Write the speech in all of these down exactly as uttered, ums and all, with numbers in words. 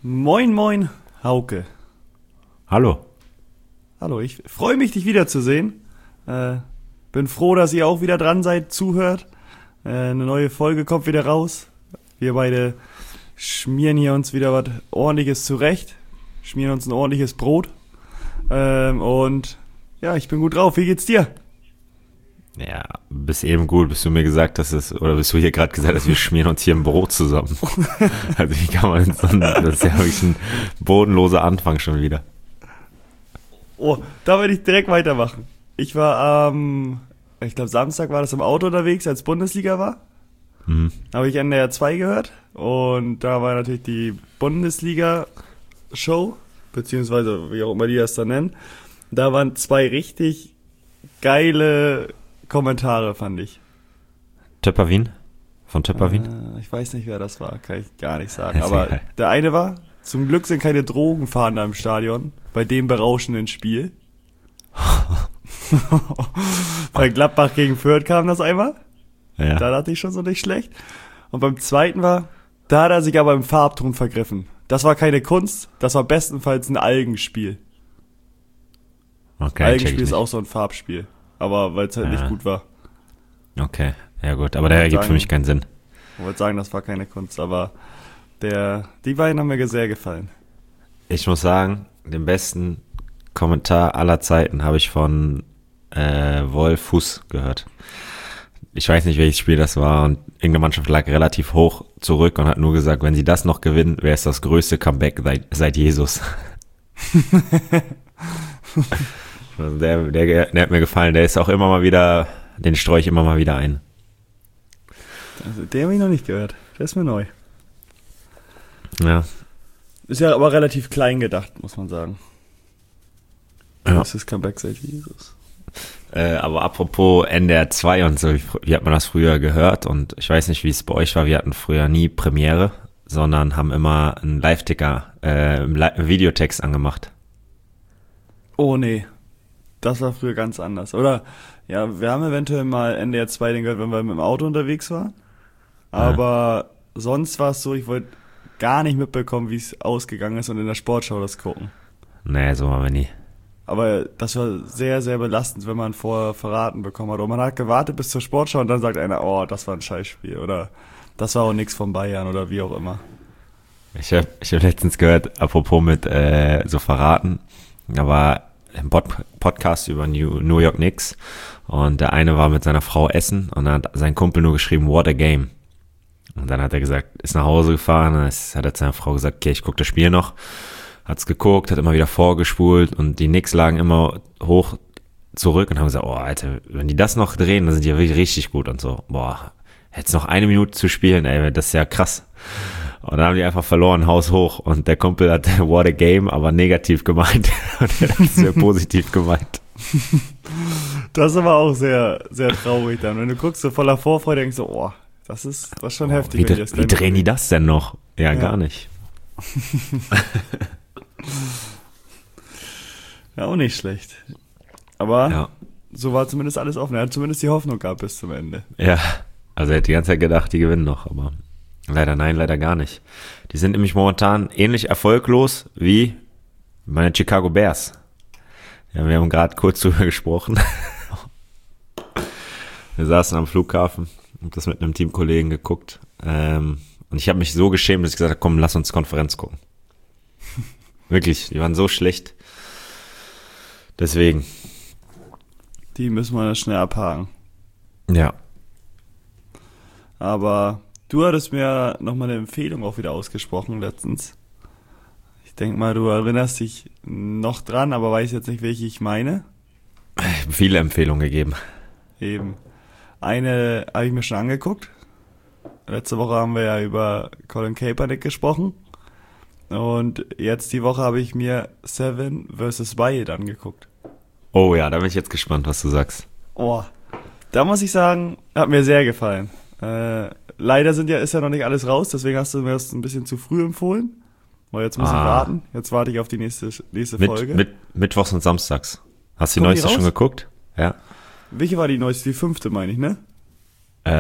Moin, moin, Hauke. Hallo. Hallo, ich freue mich, dich wiederzusehen. Äh, bin froh, dass ihr auch wieder dran seid, zuhört. Äh, eine neue Folge kommt wieder raus. Wir beide schmieren hier uns wieder was Ordentliches zurecht. Schmieren uns ein ordentliches Brot. Ähm, und ja, ich bin gut drauf. Wie geht's dir? Ja, bis eben gut, bis du mir gesagt hast, dass, oder bis du hier gerade gesagt hast, wir schmieren uns hier ein Brot zusammen. Also wie kann man so, das ist ja wirklich ein bodenloser Anfang schon wieder. Oh, da werde ich direkt weitermachen. Ich war am, ähm, ich glaube Samstag war das im Auto unterwegs, als Bundesliga war. Mhm. Habe ich N D R zwei gehört und da war natürlich die Bundesliga-Show, beziehungsweise wie auch immer die das dann nennen. Da waren zwei richtig geile Kommentare, fand ich. Töpperwien? Von Töpperwien? Äh, ich weiß nicht, wer das war, kann ich gar nicht sagen. Aber der eine war, zum Glück sind keine Drogenfahnder im Stadion, bei dem berauschenden Spiel. Bei Gladbach gegen Fürth kam das einmal. Ja. Da dachte ich schon so nicht schlecht. Und beim zweiten war, da hat er sich aber im Farbton vergriffen. Das war keine Kunst, das war bestenfalls ein Algenspiel. Okay, Algenspiel ist auch so ein Farbspiel. Aber weil es halt ja. nicht gut war. Okay, ja gut, aber der ergibt sagen, für mich keinen Sinn. Ich wollte sagen, das war keine Kunst, aber der, die beiden haben mir sehr gefallen. Ich muss sagen, den besten Kommentar aller Zeiten habe ich von äh, Wolf Fuß gehört. Ich weiß nicht, welches Spiel das war und irgendeine Mannschaft lag relativ hoch zurück und hat nur gesagt, wenn sie das noch gewinnen, wäre es das größte Comeback seit, seit Jesus. Also der, der, der hat mir gefallen, der ist auch immer mal wieder, den streue ich immer mal wieder ein. Also den habe ich noch nicht gehört, der ist mir neu. Ja. Ist ja aber relativ klein gedacht, muss man sagen. Ja. Das ist Comeback seit Jesus. Äh, aber apropos N D R zwei und so, wie, wie hat man das früher gehört? Und ich weiß nicht, wie es bei euch war, wir hatten früher nie Premiere, sondern haben immer einen Live-Ticker äh, im Li- Videotext angemacht. Oh nee, das war früher ganz anders. Oder, ja, wir haben eventuell mal N D R zwei den gehört, wenn wir mit dem Auto unterwegs waren. Aber ja. Sonst war es so, ich wollte gar nicht mitbekommen, wie es ausgegangen ist und in der Sportschau das gucken. Nee, so waren wir nie. Aber das war sehr, sehr belastend, wenn man vorher verraten bekommen hat. Und man hat gewartet bis zur Sportschau und dann sagt einer, oh, das war ein Scheißspiel. Oder das war auch nix von Bayern oder wie auch immer. Ich habe ich hab letztens gehört, apropos mit äh, so verraten, da war ein Pod- Podcast über New, New York Knicks und der eine war mit seiner Frau essen und dann hat sein Kumpel nur geschrieben, what a game. Und dann hat er gesagt, ist nach Hause gefahren, dann ist, hat er zu seiner Frau gesagt, okay, ich gucke das Spiel noch. Hat's geguckt, hat immer wieder vorgespult und die Knicks lagen immer hoch zurück und haben gesagt, oh Alter, wenn die das noch drehen, dann sind die ja wirklich richtig gut und so. Boah, jetzt noch eine Minute zu spielen, ey, das ist ja krass. Und dann haben die einfach verloren, Haus hoch und der Kumpel hat what a game, aber negativ gemeint und er hat sehr positiv gemeint. Das ist aber auch sehr, sehr traurig dann. Wenn du guckst, so voller Vorfreude, denkst du, oh, das ist, das ist schon oh, heftig. Wie, wenn die wie drehen die das denn noch? Ja, ja. Gar nicht. Ja, auch nicht schlecht. Aber ja. So war zumindest alles offen. Er hat zumindest die Hoffnung gehabt bis zum Ende. Ja, also er hat die ganze Zeit gedacht, die gewinnen noch, aber leider nein, leider gar nicht. Die sind nämlich momentan ähnlich erfolglos wie meine Chicago Bears. Ja, wir haben gerade kurz drüber gesprochen. Wir saßen am Flughafen und das mit einem Teamkollegen geguckt. Ähm, und ich habe mich so geschämt, dass ich gesagt habe, komm, lass uns Konferenz gucken. Wirklich, die waren so schlecht. Deswegen. Die müssen wir schnell abhaken. Ja. Aber du hattest mir nochmal eine Empfehlung auch wieder ausgesprochen letztens. Ich denke mal, du erinnerst dich noch dran, aber weiß jetzt nicht, welche ich meine. Ich habe viele Empfehlungen gegeben. Eben. Eine habe ich mir schon angeguckt. Letzte Woche haben wir ja über Colin Kaepernick gesprochen. Und jetzt die Woche habe ich mir Seven versus Wild angeguckt. Oh ja, da bin ich jetzt gespannt, was du sagst. Oh, da muss ich sagen, hat mir sehr gefallen. Äh, leider sind ja, ist ja noch nicht alles raus, deswegen hast du mir das ein bisschen zu früh empfohlen. Weil jetzt muss ah. ich warten. Jetzt warte ich auf die nächste, nächste mit, Folge. Mit, Mittwochs und Samstags. Hast du die Kommt neueste die schon geguckt? Ja. Welche war die neueste? Die fünfte, meine ich, ne?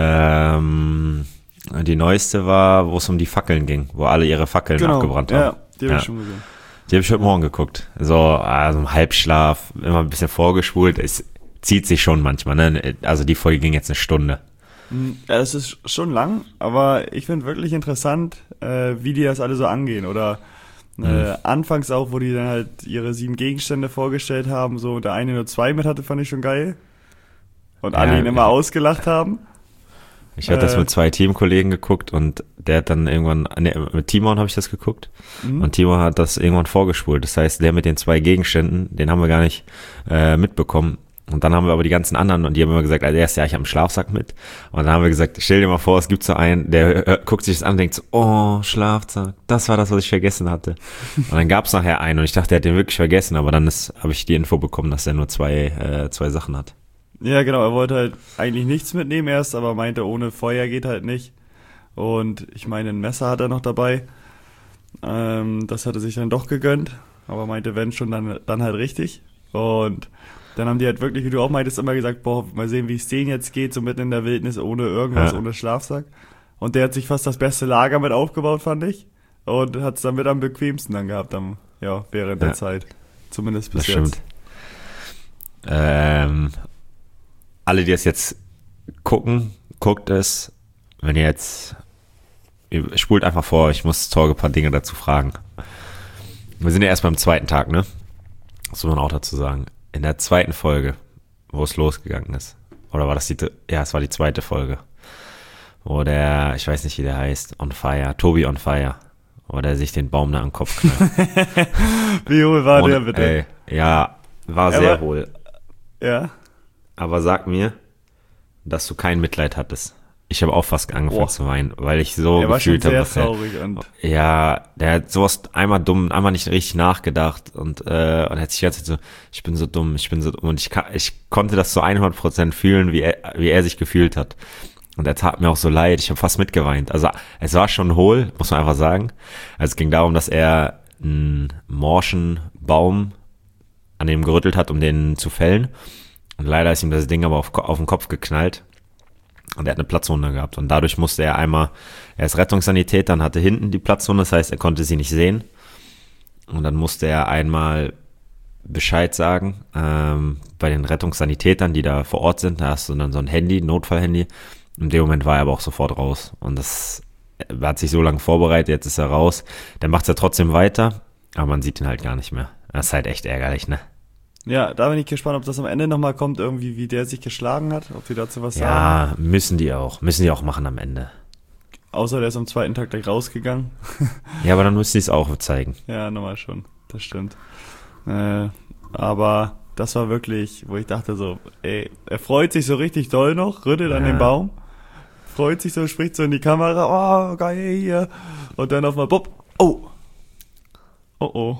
Ähm, die neueste war, wo es um die Fackeln ging, wo alle ihre Fackeln genau. abgebrannt ja. haben. Die habe Ja. ich schon gesehen. Die habe ich heute Morgen geguckt. So, also im Halbschlaf, immer ein bisschen vorgespult. Es zieht sich schon manchmal, ne? Also die Folge ging jetzt eine Stunde. Hm, Ja, das ist schon lang, aber ich finde wirklich interessant, äh, wie die das alle so angehen. Oder äh, Mhm. anfangs auch, wo die dann halt ihre sieben Gegenstände vorgestellt haben, so und der eine nur zwei mit hatte, fand ich schon geil. Und alle Ja, ihn immer ausgelacht haben. Ich habe das Äh. mit zwei Teamkollegen geguckt und der hat dann irgendwann, ne, mit Timon habe ich das geguckt Mhm. und Timon hat das irgendwann vorgespult. Das heißt, der mit den zwei Gegenständen, den haben wir gar nicht äh, mitbekommen. Und dann haben wir aber die ganzen anderen und die haben immer gesagt, als erstes, ja, ich habe einen Schlafsack mit. Und dann haben wir gesagt, stell dir mal vor, es gibt so einen, der äh, guckt sich das an und denkt so, oh, Schlafsack, das war das, was ich vergessen hatte. Und dann gab es nachher einen und ich dachte, er hat den wirklich vergessen, aber dann habe ich die Info bekommen, dass er nur zwei, äh, zwei Sachen hat. Ja, genau, er wollte halt eigentlich nichts mitnehmen erst, aber meinte, ohne Feuer geht halt nicht. Und ich meine, ein Messer hat er noch dabei. Ähm, das hat er sich dann doch gegönnt, aber meinte, wenn schon, dann, dann halt richtig. Und dann haben die halt wirklich, wie du auch meintest, immer gesagt, boah, mal sehen, wie es denen jetzt geht, so mitten in der Wildnis, ohne irgendwas, Ja. ohne Schlafsack. Und der hat sich fast das beste Lager mit aufgebaut, fand ich. Und hat es dann mit am bequemsten dann gehabt, am, ja, während Ja. der Zeit. Zumindest bis Das jetzt. stimmt. Ähm, alle, die es jetzt gucken, guckt es. Wenn ihr jetzt, ihr spult einfach vor, ich muss Torge ein paar Dinge dazu fragen. Wir sind ja erst beim zweiten Tag, ne? Das muss man auch dazu sagen. In der zweiten Folge, wo es losgegangen ist. Oder war das die, dr- ja, es war die zweite Folge. Wo der, ich weiß nicht, wie der heißt, On Fire, Tobi On Fire. Wo der sich den Baum da am Kopf knallt. Wie hohl war Und, der bitte? ey, ja, war Er sehr war- hohl. Ja. Aber sag mir, dass du kein Mitleid hattest. Ich habe auch fast angefangen Boah. zu weinen, weil ich so Er war schon gefühlt habe. sehr was er- traurig und Ja, der hat sowas einmal dumm, einmal nicht richtig nachgedacht und, äh, und hat sich die ganze Zeit so, ich bin so dumm, ich bin so dumm. Und ich, ka- ich konnte das zu hundert Prozent fühlen, wie er, wie er sich gefühlt hat. Und er tat mir auch so leid, ich habe fast mitgeweint. Also es war schon hohl, muss man einfach sagen. Also es ging darum, dass er einen morschen Baum an dem gerüttelt hat, um den zu fällen. Und leider ist ihm das Ding aber auf, auf den Kopf geknallt. Und er hat eine Platzwunde gehabt. Und dadurch musste er einmal, er ist Rettungssanitäter und hatte hinten die Platzwunde, das heißt, er konnte sie nicht sehen. Und dann musste er einmal Bescheid sagen, ähm, bei den Rettungssanitätern, die da vor Ort sind. Da hast du dann so ein Handy, ein Notfallhandy. In dem Moment war er aber auch sofort raus. Und das, er hat sich so lange vorbereitet, jetzt ist er raus. Dann macht er trotzdem weiter, aber man sieht ihn halt gar nicht mehr. Das ist halt echt ärgerlich, ne? ja, da bin ich gespannt, ob das am Ende nochmal kommt, irgendwie, wie der sich geschlagen hat, ob die dazu was sagen. Ja, müssen die auch. Müssen die auch machen am Ende. Außer der ist am zweiten Tag gleich rausgegangen. Ja, aber dann müssen die es auch zeigen. Ja, nochmal schon, das stimmt. Äh, aber das war wirklich, wo ich dachte so, ey, er freut sich so richtig doll noch, rüttelt an Ja. den Baum, freut sich so, spricht so in die Kamera, oh, geil hier. Und dann auf mal, bupp, oh. Oh, oh.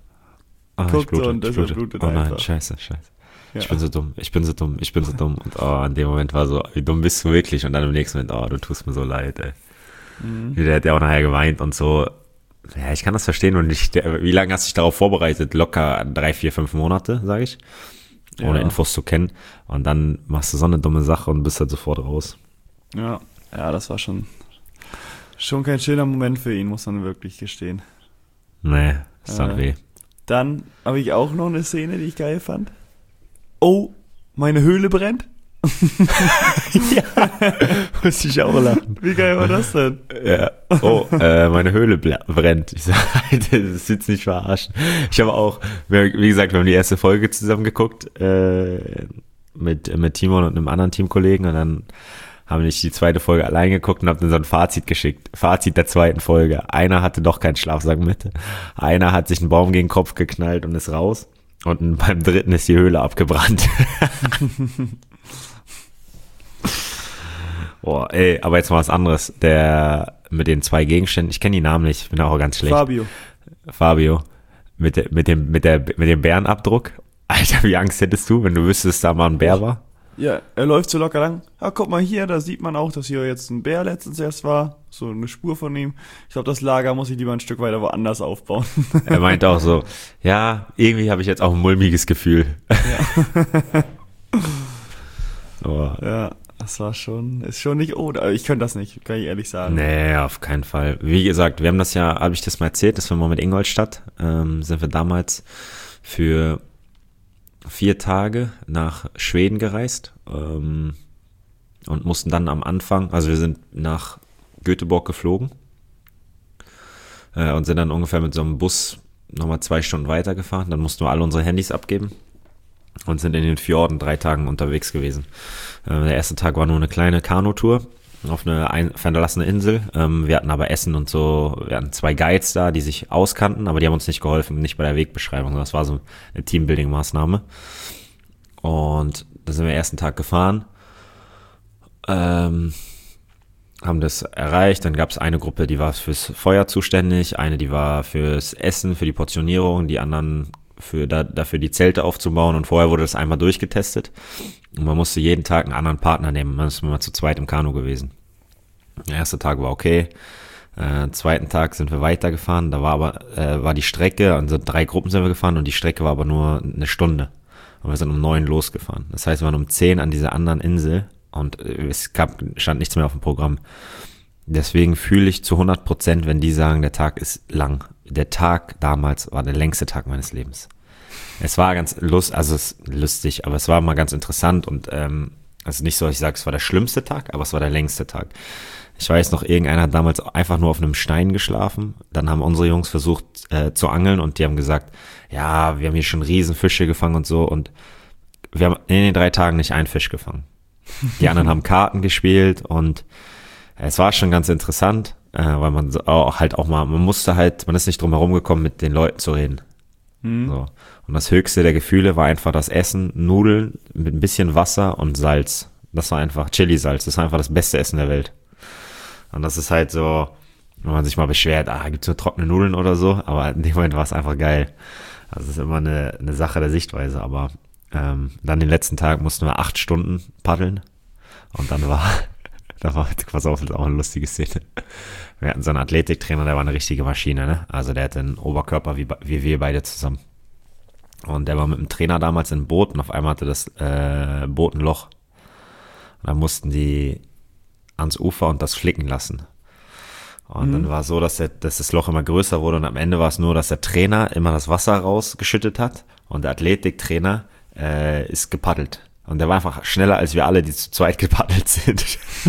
Ah, Guckt ich blute, so und ich das blute. blutet Oh nein, einfach. scheiße, scheiße. Ja. Ich bin so dumm, ich bin so dumm, ich bin so dumm. Und oh, in dem Moment war so, wie dumm bist du wirklich? Und dann im nächsten Moment, oh, du tust mir so leid, ey. Mhm. Der hat ja auch nachher geweint und so. Ja, ich kann das verstehen. Und ich, der, wie lange hast du dich darauf vorbereitet? Locker drei, vier, fünf Monate, sage ich. Ohne Ja. Infos zu kennen. Und dann machst du so eine dumme Sache und bist halt sofort raus. Ja, ja, das war schon, schon kein schöner Moment für ihn, muss man wirklich gestehen. Nee, ist dann Äh. weh. Dann habe ich auch noch eine Szene, die ich geil fand. Oh, meine Höhle brennt. Ja, muss ich auch lachen. Wie geil war das denn? Ja. Oh, äh, meine Höhle bla- brennt. Ich sag, Alter, das ist jetzt nicht verarschen. Ich habe auch, wir- wie gesagt, wir haben die erste Folge zusammen geguckt, äh, mit, mit Timon und einem anderen Teamkollegen und dann haben wir die zweite Folge allein geguckt und haben dann so ein Fazit geschickt. Fazit der zweiten Folge. Einer hatte doch keinen Schlafsack mit. Einer hat sich einen Baum gegen den Kopf geknallt und ist raus. Und beim dritten ist die Höhle abgebrannt. Boah, ey, aber jetzt mal was anderes. Der mit den zwei Gegenständen, ich kenne die Namen nicht, ich bin auch ganz schlecht. Fabio. Fabio. Mit, der- mit, dem, mit, der, mit dem Bärenabdruck. Alter, wie Angst hättest du, wenn du wüsstest, da mal ein Bär war? Ja, er läuft so locker lang. Ah, guck mal hier, da sieht man auch, dass hier jetzt ein Bär letztens erst war. So eine Spur von ihm. Ich glaube, das Lager muss ich lieber ein Stück weiter woanders aufbauen. Er meinte auch so, ja, irgendwie habe ich jetzt auch ein mulmiges Gefühl. Ja. Aber Ja, Das war schon, ist schon nicht ohne. Ich könnte das nicht, kann ich ehrlich sagen. Nee, auf keinen Fall. Wie gesagt, wir haben das ja, habe ich das mal erzählt, dass wir mal mit Ingolstadt, ähm, sind wir damals für vier Tage nach Schweden gereist ähm, und mussten dann am Anfang, also wir sind nach Göteborg geflogen äh, und sind dann ungefähr mit so einem Bus nochmal zwei Stunden weitergefahren. Dann mussten wir alle unsere Handys abgeben und sind in den Fjorden drei Tagen unterwegs gewesen. Äh, der erste Tag war nur eine kleine Kanutour auf eine ein, verlassene Insel. Ähm, wir hatten aber Essen und so, wir hatten zwei Guides da, die sich auskannten, aber die haben uns nicht geholfen, nicht bei der Wegbeschreibung. Das war so eine Teambuilding-Maßnahme. Und da sind wir ersten Tag gefahren, ähm, haben das erreicht. Dann gab es eine Gruppe, die war fürs Feuer zuständig, eine, die war fürs Essen, für die Portionierung, die anderen für da, dafür die Zelte aufzubauen, und vorher wurde das einmal durchgetestet und man musste jeden Tag einen anderen Partner nehmen. Man ist mal zu zweit im Kanu gewesen. Der erste Tag war okay, äh, zweiten Tag sind wir weitergefahren, da war aber äh, war die Strecke, also drei Gruppen sind wir gefahren und die Strecke war aber nur eine Stunde und wir sind um neun losgefahren. Das heißt, wir waren um zehn an dieser anderen Insel und äh, es gab, stand nichts mehr auf dem Programm. Deswegen fühle ich zu hundert Prozent, wenn die sagen, der Tag ist lang. Der Tag damals war der längste Tag meines Lebens. Es war ganz lust, also es ist lustig, aber es war mal ganz interessant und ähm, also nicht so, dass ich sage, es war der schlimmste Tag, aber es war der längste Tag. Ich weiß noch, irgendeiner hat damals einfach nur auf einem Stein geschlafen. Dann haben unsere Jungs versucht äh, zu angeln und die haben gesagt, ja, wir haben hier schon Riesenfische gefangen und so, und wir haben in den drei Tagen nicht einen Fisch gefangen. Die anderen haben Karten gespielt und es war schon ganz interessant, äh, weil man so auch halt auch mal, man musste halt, man ist nicht drum herum gekommen, mit den Leuten zu reden. Mhm. So. Und das höchste der Gefühle war einfach das Essen, Nudeln mit ein bisschen Wasser und Salz. Das war einfach Chili-Salz, das war einfach das beste Essen der Welt. Und das ist halt so, wenn man sich mal beschwert, ah, gibt's nur trockene Nudeln oder so, aber in dem Moment war es einfach geil. Also es ist immer eine, eine Sache der Sichtweise, aber ähm, dann den letzten Tag mussten wir acht Stunden paddeln und dann war... Da war, pass auf, das ist auch eine lustige Szene. Wir hatten so einen Athletiktrainer, der war eine richtige Maschine, ne? Also der hatte einen Oberkörper wie, wie wir beide zusammen. Und der war mit dem Trainer damals im Boot und auf einmal hatte das äh, Boot ein Loch. Und dann mussten die ans Ufer und das flicken lassen. Und mhm. dann war es so, dass, der, dass das Loch immer größer wurde und am Ende war es nur, dass der Trainer immer das Wasser rausgeschüttet hat und der Athletiktrainer äh, ist gepaddelt. Und der war einfach schneller als wir alle, die zu zweit gepaddelt sind.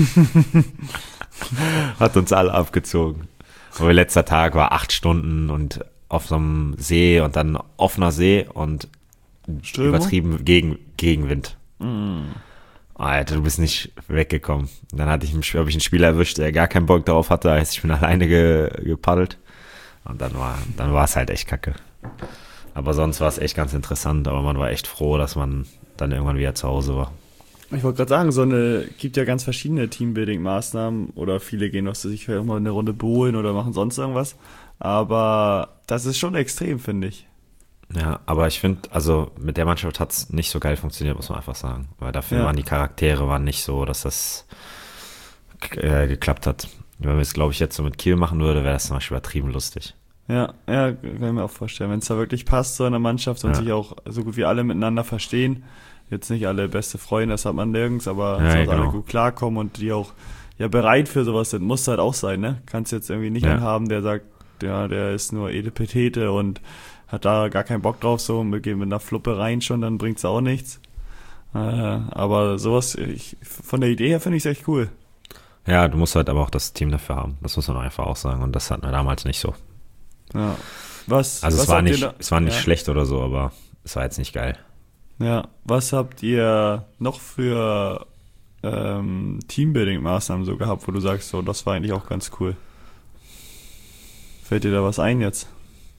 Hat uns alle abgezogen. Aber letzter Tag war acht Stunden und auf so einem See und dann offener See und Strömung? Übertrieben gegen, Gegenwind. Mm. Alter, du bist nicht weggekommen. Dann hatte ich, habe ich einen Spieler erwischt, der gar keinen Bock darauf hatte. Also ich bin alleine ge, gepaddelt. Und dann war, dann war es halt echt kacke. Aber sonst war es echt ganz interessant. Aber man war echt froh, dass man dann irgendwann wieder zu Hause war. Ich wollte gerade sagen, so eine, gibt ja ganz verschiedene Teambuilding-Maßnahmen oder viele gehen noch sich vielleicht auch mal eine Runde bohlen oder machen sonst irgendwas, aber das ist schon extrem, finde ich. Ja, aber ich finde, also mit der Mannschaft hat es nicht so geil funktioniert, muss man einfach sagen, weil dafür ja. waren die Charaktere waren nicht so, dass das äh, geklappt hat. Wenn wir es, glaube ich, jetzt so mit Kiel machen würde, wäre das zum Beispiel übertrieben lustig. Ja, ja, kann ich mir auch vorstellen. Wenn es da wirklich passt, so in der Mannschaft und ja. sich auch so gut wie alle miteinander verstehen, jetzt nicht alle beste Freunde, das hat man nirgends, aber ja, dass genau. alle gut klarkommen und die auch ja bereit für sowas sind, muss halt auch sein, ne? Kannst jetzt irgendwie nicht ja. einen haben, der sagt, ja, der ist nur Edepetete und hat da gar keinen Bock drauf, so, und wir gehen mit einer Fluppe rein schon, dann bringt's auch nichts. Äh, aber sowas, ich, von der Idee her finde ich es echt cool. Ja, du musst halt aber auch das Team dafür haben, das muss man einfach auch sagen, und das hatten wir damals nicht so. Ja. Was, also was es war nicht, da, es war nicht ja. schlecht oder so, aber es war jetzt nicht geil. Ja, was habt ihr noch für ähm, Teambuilding-Maßnahmen so gehabt, wo du sagst, so, das war eigentlich auch ganz cool? Fällt dir da was ein jetzt?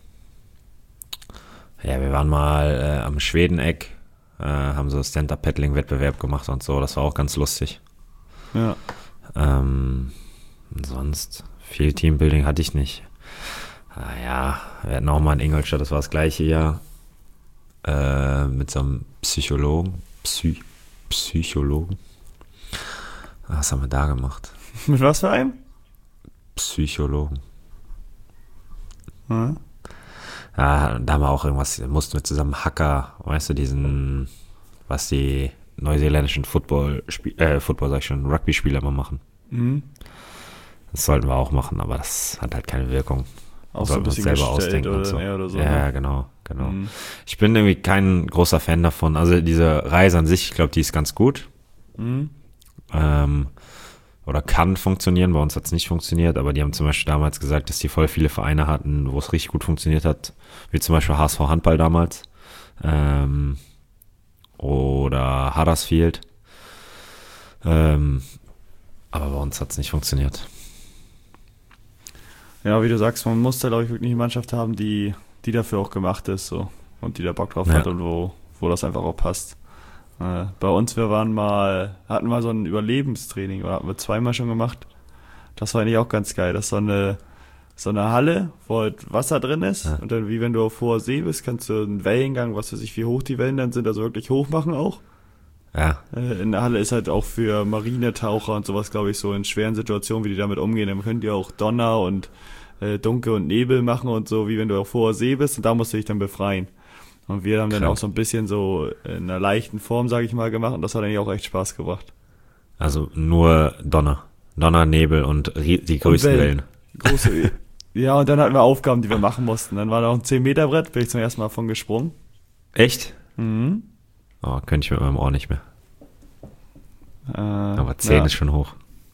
Ja, wir waren mal äh, am Schwedeneck, äh, haben so Stand-Up-Paddling-Wettbewerb gemacht und so, das war auch ganz lustig. Ja. Ähm, sonst viel Teambuilding hatte ich nicht. Ah ja, wir hatten auch mal in Ingolstadt, das war das gleiche Jahr, äh, mit so einem Psychologen, Psy, Psychologen. Was haben wir da gemacht? Mit was für einem? Psychologen. Hm? Ja, da haben wir auch irgendwas, mussten wir zusammen Hacker, weißt du, diesen, was die neuseeländischen Football, äh, Football sag ich schon, Rugby-Spieler mal machen. Mhm. Das sollten wir auch machen, aber das hat halt keine Wirkung. Auch so ein bisschen selber gestellt ausdenken oder, und so. ja, oder so. Ja, ne? genau, genau. Mhm. Ich bin irgendwie kein großer Fan davon. Also diese Reise an sich, ich glaube, die ist ganz gut. Mhm. Ähm, oder kann funktionieren. Bei uns hat es nicht funktioniert, aber die haben zum Beispiel damals gesagt, dass die voll viele Vereine hatten, wo es richtig gut funktioniert hat. Wie zum Beispiel H S V Handball damals. Ähm, oder Huddersfield. Ähm, aber bei uns hat es nicht funktioniert. Ja, wie du sagst, man muss da, glaube ich, wirklich eine Mannschaft haben, die, die dafür auch gemacht ist, so. Und die da Bock drauf Ja. hat und wo, wo das einfach auch passt. Äh, bei uns, wir waren mal, hatten mal so ein Überlebenstraining, oder hatten wir zweimal schon gemacht. Das war eigentlich auch ganz geil. Das ist so eine, so eine Halle, wo halt Wasser drin ist. Ja. Und dann, wie wenn du auf hoher See bist, kannst du einen Wellengang, was weiß ich, wie hoch die Wellen dann sind, also wirklich hoch machen auch. Ja, Äh, in der Halle ist halt auch für Marinetaucher und sowas, glaube ich, so in schweren Situationen, wie die damit umgehen. Dann könnt ihr auch Donner und äh, Dunkel und Nebel machen und so, wie wenn du auf hoher See bist, und da musst du dich dann befreien. Und wir haben dann Klar. auch so ein bisschen so in einer leichten Form, sage ich mal, gemacht, und das hat eigentlich auch echt Spaß gebracht. also nur Donner. Donner, Nebel und rie- die größten Wellen. Wellen. Große, ja, und dann hatten wir Aufgaben, die wir machen mussten. Dann war da auch ein zehn Meter Brett, bin ich zum ersten Mal von gesprungen. Echt? Mhm. Oh, könnte ich mit meinem Ohr nicht mehr. Äh, Aber zehn ja, ist schon hoch.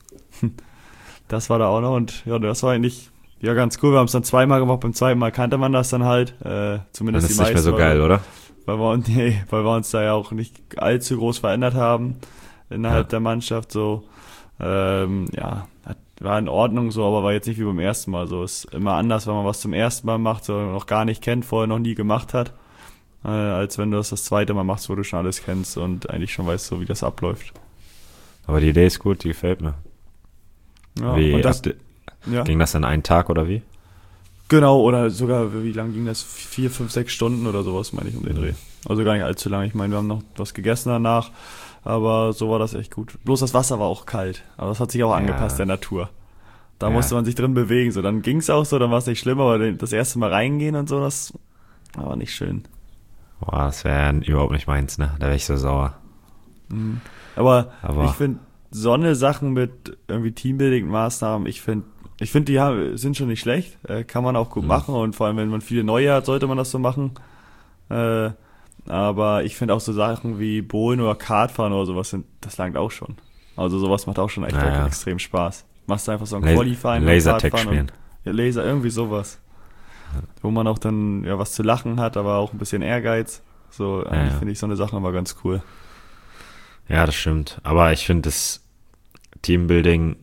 das war da auch noch, und ja, das war eigentlich ja ganz cool. Wir haben es dann zweimal gemacht, beim zweiten Mal kannte man das dann halt, äh, Dann zumindest ist es die nicht mehr meisten. so weil- geil, oder? Weil wir, uns- nee, weil wir uns da ja auch nicht allzu groß verändert haben innerhalb Ja. der Mannschaft, so. Ähm, ja, hat, war in Ordnung so, aber war jetzt nicht wie beim ersten Mal so. Ist immer anders, wenn man was zum ersten Mal macht, so noch gar nicht kennt, vorher noch nie gemacht hat, äh, als wenn du das das zweite Mal machst, wo du schon alles kennst und eigentlich schon weißt, so wie das abläuft. Aber die Idee ist gut, die gefällt mir. Ja, wie, und das, habt ihr- ja, ging das in einen Tag oder wie? genau, oder sogar, wie lang ging das? Vier, fünf, sechs Stunden oder sowas, meine ich, um den Dreh. Also gar nicht allzu lang. Ich meine, wir haben noch was gegessen danach, aber so war das echt gut. Bloß das Wasser war auch kalt, aber das hat sich auch Ja. angepasst der Natur. Da Ja. musste man sich drin bewegen, so. Dann ging's auch so, dann war es nicht schlimm, aber das erste Mal reingehen und so, das war nicht schön. Boah, das wäre überhaupt nicht meins, ne? Da wäre ich so sauer. Mhm. Aber, Aber- ich finde, so eine Sachen mit irgendwie Teambuilding-Maßnahmen, ich finde, ich finde, die haben, sind schon nicht schlecht, äh, kann man auch gut Mhm. machen, und vor allem, wenn man viele neue hat, sollte man das so machen. Äh, aber ich finde auch so Sachen wie Bowlen oder Kartfahren oder sowas, sind, das langt auch schon. Also sowas macht auch schon echt Ja, ja. extrem Spaß. Machst du einfach so ein Las- Qualifying und Lasertag Kartfahren spielen. und ja, Laser, irgendwie sowas. Wo man auch dann ja was zu lachen hat, aber auch ein bisschen Ehrgeiz. So, eigentlich ja. finde ich so eine Sache immer ganz cool. Ja, das stimmt. Aber ich finde das Teambuilding,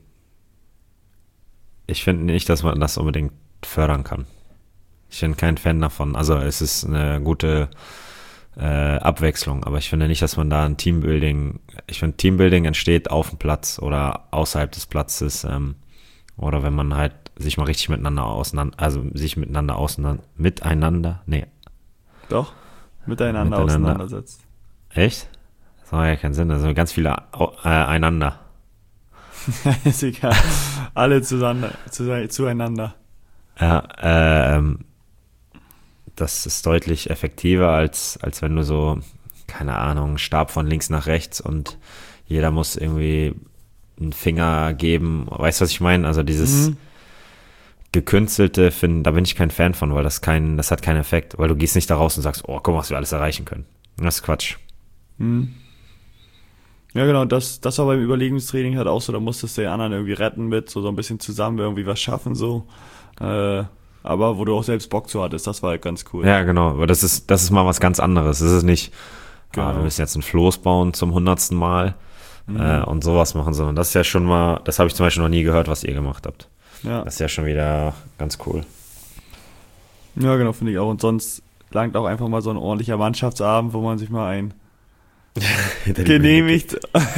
ich finde nicht, dass man das unbedingt fördern kann. Ich bin kein Fan davon. Also es ist eine gute äh, Abwechslung, aber ich finde nicht, dass man da ein Teambuilding, ich finde Teambuilding entsteht auf dem Platz oder außerhalb des Platzes, ähm, oder wenn man halt sich mal richtig miteinander auseinander, also sich miteinander auseinander, miteinander, nee, Doch, miteinander, Miteinander. auseinandersetzt. echt? Das macht ja keinen Sinn, also ganz viele au- äh, einander. Ist egal. Alle zusammen, zu, zueinander. Ja, ähm, das ist deutlich effektiver, als, als wenn du so, keine Ahnung, Stab von links nach rechts und jeder muss irgendwie einen Finger geben. Weißt du, was ich meine? Also dieses Mhm. gekünstelte, find, da bin ich kein Fan von, weil das kein, das hat keinen Effekt, weil du gehst nicht da raus und sagst, oh, guck mal, was wir alles erreichen können. Das ist Quatsch. Mhm. Ja, genau, das, das war beim Überlegungstraining halt auch so, da musstest du den anderen irgendwie retten mit, so, so ein bisschen zusammen irgendwie was schaffen, so. Äh, aber wo du auch selbst Bock zu hattest, das war halt ganz cool. Ja, genau, aber das ist, das ist mal was ganz anderes. Das ist nicht, Genau. ah, wir müssen jetzt ein Floß bauen zum hundertsten Mal Mhm. äh, und sowas machen, sondern das ist ja schon mal, das habe ich zum Beispiel noch nie gehört, was ihr gemacht habt. Ja. Das ist ja schon wieder ganz cool. Ja, genau, finde ich auch. Und sonst langt auch einfach mal so ein ordentlicher Mannschaftsabend, wo man sich mal ein genehmigt.